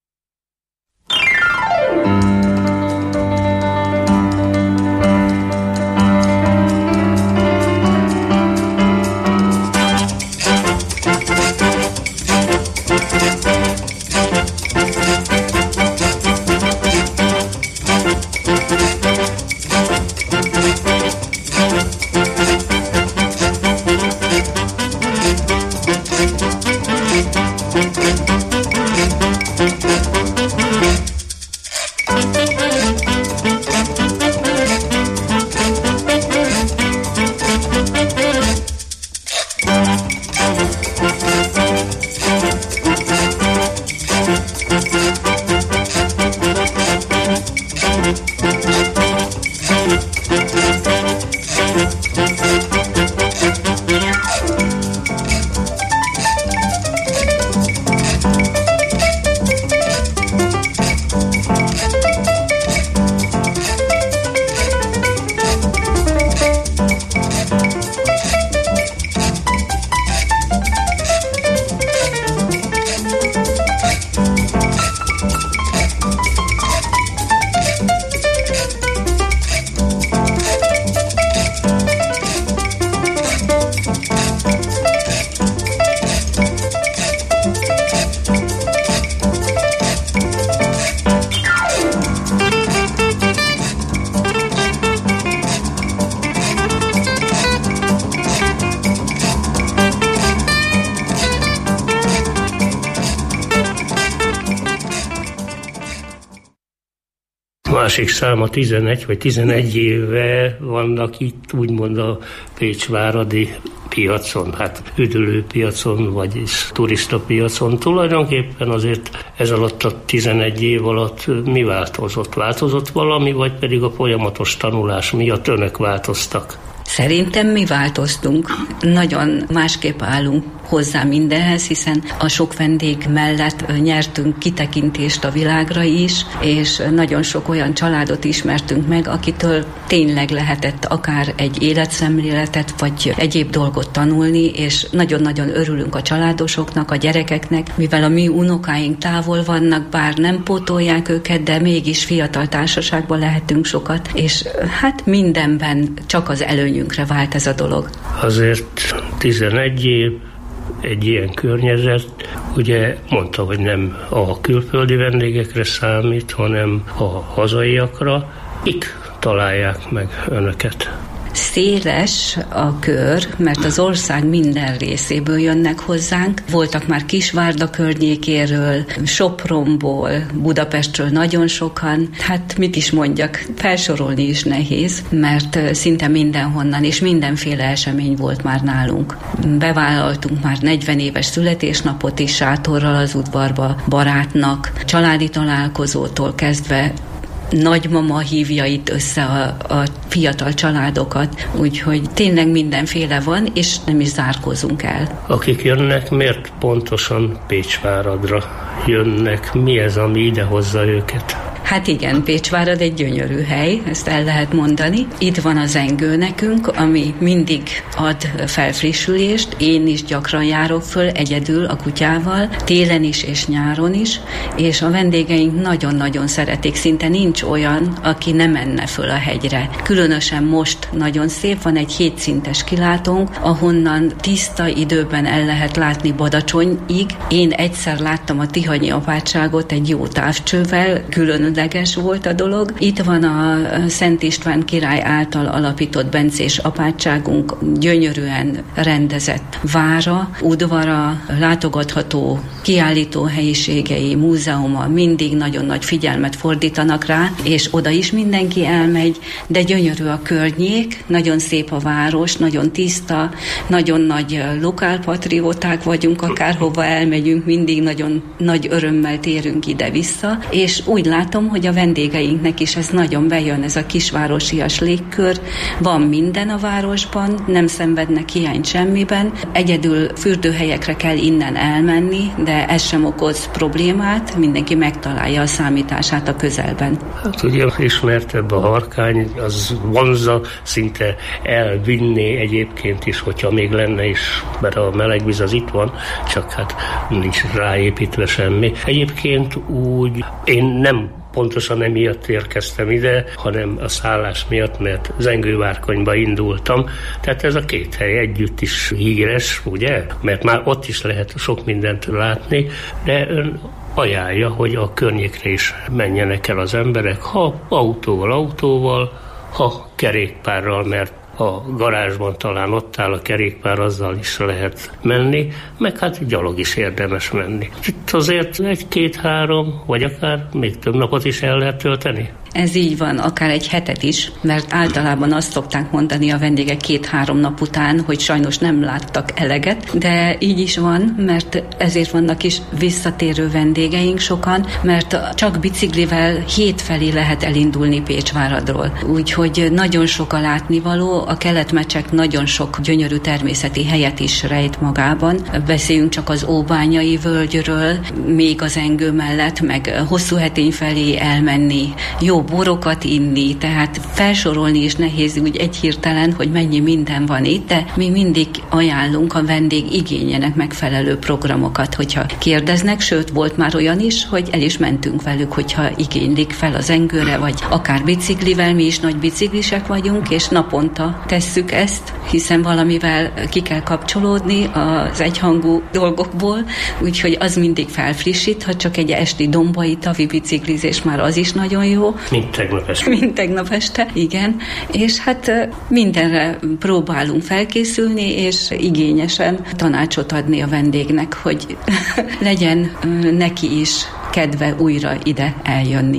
Másik száma tizenegy vagy tizenegy éve vannak itt, úgymond a pécsváradi piacon, hát üdülőpiacon, vagyis turistapiacon. Tulajdonképpen azért ez alatt a tizenegy év alatt mi változott? Változott valami, vagy pedig a folyamatos tanulás miatt önök változtak? Szerintem mi változtunk. Nagyon másképp állunk hozzá mindenhez, hiszen a sok vendég mellett nyertünk kitekintést a világra is, és nagyon sok olyan családot ismertünk meg, akitől tényleg lehetett akár egy életszemléletet, vagy egyéb dolgot tanulni, és nagyon-nagyon örülünk a családosoknak, a gyerekeknek, mivel a mi unokáink távol vannak, bár nem pótolják őket, de mégis fiatal társaságban lehetünk sokat, és hát mindenben csak az előnyünkre vált ez a dolog. Azért tizenegy év, egy ilyen környezet, ugye mondta, hogy nem a külföldi vendégekre számít, hanem a hazaiakra. Itt találják meg önöket. Széles a kör, mert az ország minden részéből jönnek hozzánk. Voltak már Kisvárda környékéről, Sopronból, Budapestről nagyon sokan. Hát mit is mondjak, felsorolni is nehéz, mert szinte mindenhonnan és mindenféle esemény volt már nálunk. Bevállaltunk már negyven éves születésnapot is sátorral az udvarba, barátnak, családi találkozótól kezdve nagymama hívja itt össze a, a fiatal családokat, úgyhogy tényleg mindenféle van, és nem is zárkózunk el. Akik jönnek, miért pontosan Pécsváradra jönnek? Mi ez, ami idehozza őket? Hát igen, Pécsvárad egy gyönyörű hely, ezt el lehet mondani. Itt van az Engő nekünk, ami mindig ad felfrissülést. Én is gyakran járok föl egyedül a kutyával, télen is és nyáron is, és a vendégeink nagyon-nagyon szeretik. Szinte nincs olyan, aki ne menne föl a hegyre. Különösen most nagyon szép, van egy hétszintes kilátónk, ahonnan tiszta időben el lehet látni Badacsonyig. Én egyszer láttam a Tihanyi apátságot egy jó távcsővel, külön leges volt a dolog. Itt van a Szent István király által alapított bencés apátságunk, gyönyörűen rendezett vára, udvara, látogatható kiállító helyiségei, múzeuma, mindig nagyon nagy figyelmet fordítanak rá, és oda is mindenki elmegy, de gyönyörű a környék, nagyon szép a város, nagyon tiszta, nagyon nagy lokálpatrióták vagyunk, akárhova elmegyünk, mindig nagyon nagy örömmel térünk ide-vissza, és úgy látom, látom, hogy a vendégeinknek is ez nagyon bejön, ez a kisvárosias légkör. Van minden a városban, nem szenvednek hiányt semmiben. Egyedül fürdőhelyekre kell innen elmenni, de ez sem okoz problémát, mindenki megtalálja a számítását a közelben. Hát ugye ismertebb a Harkány, az vonzza, szinte elvinné egyébként is, hogyha még lenne is, mert a melegvíz az itt van, csak hát nincs ráépítve semmi. Egyébként úgy én nem pontosan emiatt érkeztem ide, hanem a szállás miatt, mert Zengővárkonyba indultam. Tehát ez a két hely együtt is híres, ugye? Mert már ott is lehet sok mindent látni, de ön ajánlja, hogy a környékre is menjenek el az emberek, ha autóval, autóval, ha kerékpárral, mert a garázsban talán ott áll a kerékpár, azzal is lehet menni, meg hát gyalog is érdemes menni. Itt azért egy-két-három, vagy akár még több napot is el lehet tölteni. Ez így van, akár egy hetet is, mert általában azt szokták mondani a vendégek két-három nap után, hogy sajnos nem láttak eleget, de így is van, mert ezért vannak is visszatérő vendégeink sokan, mert csak biciklivel hét felé lehet elindulni Pécsváradról. Úgyhogy nagyon sok a látnivaló, a Keletmecsek nagyon sok gyönyörű természeti helyet is rejt magában. Beszéljünk csak az Óbányai völgyről, még az Engő mellett, meg Hosszúhetény felé elmenni, jó borokat inni, tehát felsorolni is nehéz úgy egy hirtelen, hogy mennyi minden van itt, de mi mindig ajánlunk a vendég igényének megfelelő programokat, hogyha kérdeznek, sőt volt már olyan is, hogy el is mentünk velük, hogyha igénylik fel az Engőre, vagy akár biciklivel, mi is nagy biciklisek vagyunk, és naponta tesszük ezt, hiszen valamivel ki kell kapcsolódni az egyhangú dolgokból, úgyhogy az mindig felfrissít, ha csak egy esti dombai tavi biciklizés, már az is nagyon jó. Mint tegnap este. Mint tegnap este, igen. És hát mindenre próbálunk felkészülni, és igényesen tanácsot adni a vendégnek, hogy legyen neki is kedve újra ide eljönni.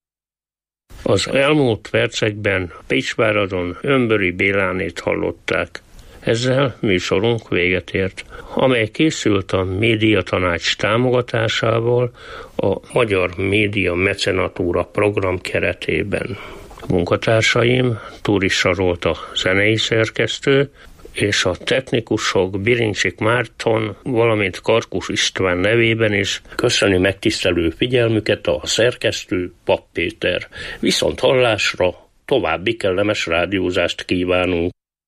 Az elmúlt percekben Pécsváradon Ömböri Bélánét hallották. Ezzel műsorunk véget ért, amely készült a Médiatanács támogatásával a Magyar Média Mecenatúra program keretében. Munkatársaim Turissa Zsolt zenei szerkesztő, és a technikusok Birincsik Márton, valamint Karkus István nevében is köszöni megtisztelő figyelmüket a szerkesztő Papp Péter. Viszont hallásra további kellemes rádiózást kívánunk.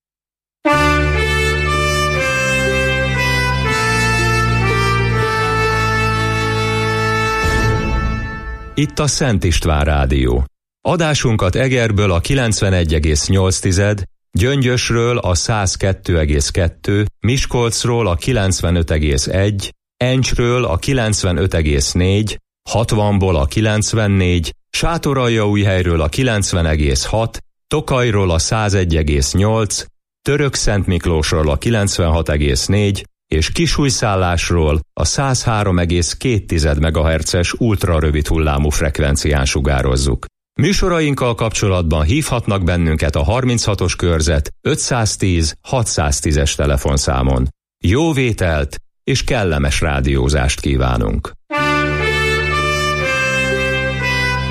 Itt a Szent István Rádió. Adásunkat Egerből a kilencvenegy egész nyolc, Gyöngyösről a száz kettő egész kettő, Miskolcról a kilencvenöt egész egy, Encsről a kilencvenöt egész négy, hatvanból a kilencvennégy, Sátoraljaújhelyről a kilencven egész hat, Tokajról a száz egy egész nyolc, Törökszentmiklósról a kilencvenhat egész négy, és Kisújszállásról a száz három egész két megahertzes ultrarövid hullámú frekvencián sugározzuk. Műsorainkkal kapcsolatban hívhatnak bennünket a harminchatos körzet ötszáztíz hatszáztízes telefonszámon. Jó vételt és kellemes rádiózást kívánunk!